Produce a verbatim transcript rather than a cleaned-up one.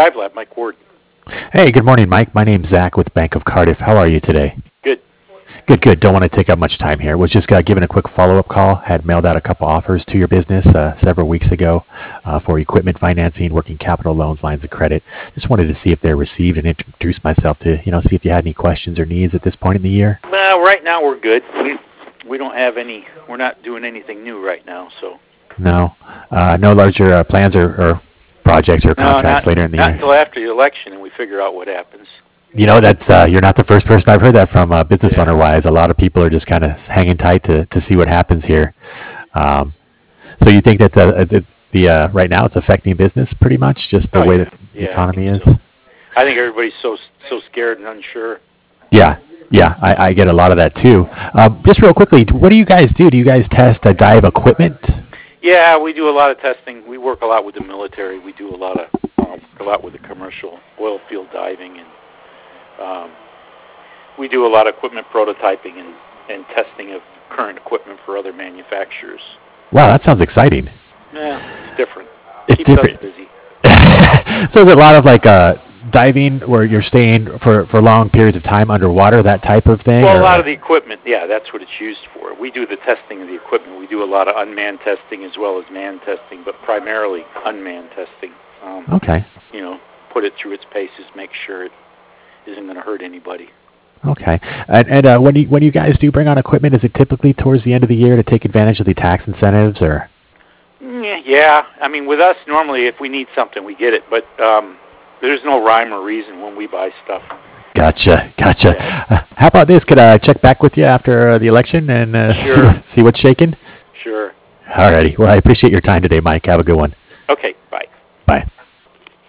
Drive Lab, Mike Ward. Hey, good morning, Mike. My name's Zach with Bank of Cardiff. How are you today? Good. Good, good. Don't want to take up much time here. Was just uh, giving a quick follow-up call. Had mailed out a couple offers to your business uh, several weeks ago uh, for equipment financing, working capital loans, lines of credit. Just wanted to see if they're received and introduce myself to, you know, see if you had any questions or needs at this point in the year. Well, right now we're good. We, we don't have any, we're not doing anything new right now, so. No, uh, no larger uh, plans or, or projects or No, contracts not, later in the not year. until after the election and we figure out what happens. You know, that's uh, you're not the first person I've heard that from, uh, business Yeah. owner-wise. A lot of people are just kind of hanging tight to, to see what happens here. Um, so you think that the, the, the uh, right now it's affecting business pretty much, just the Oh, way yeah. that the Yeah, I economy think is? so. I think everybody's so so scared and unsure. Yeah, yeah, I, I get a lot of that too. Um, just real quickly, what do you guys do? Do you guys test uh, dive equipment? Yeah, we do a lot of testing. We work a lot with the military. We do a lot of uh, a lot with the commercial oil field diving, and um, we do a lot of equipment prototyping and, and testing of current equipment for other manufacturers. Wow, that sounds exciting. Yeah, it's different. It's Keeps different. us busy. So is it a lot of like uh, diving where you're staying for, for long periods of time underwater, that type of thing? Well, a or- lot of the equipment, yeah, that's what it's used for. We do the testing of the equipment. We do a lot of unmanned testing as well as manned testing, but primarily unmanned testing. Um, Okay. You know, put it through its paces, make sure it isn't going to hurt anybody. Okay. And, and uh, when you when you guys do bring on equipment, is it typically towards the end of the year to take advantage of the tax incentives, or? Yeah, yeah. I mean, with us, normally if we need something, we get it, but um, there's no rhyme or reason when we buy stuff. Gotcha, gotcha. Yeah. Uh, how about this? Could I check back with you after uh, the election and uh, Sure. see, see what's shaking? Sure. Alrighty. Well, I appreciate your time today, Mike. Have a good one. Okay, bye. Bye.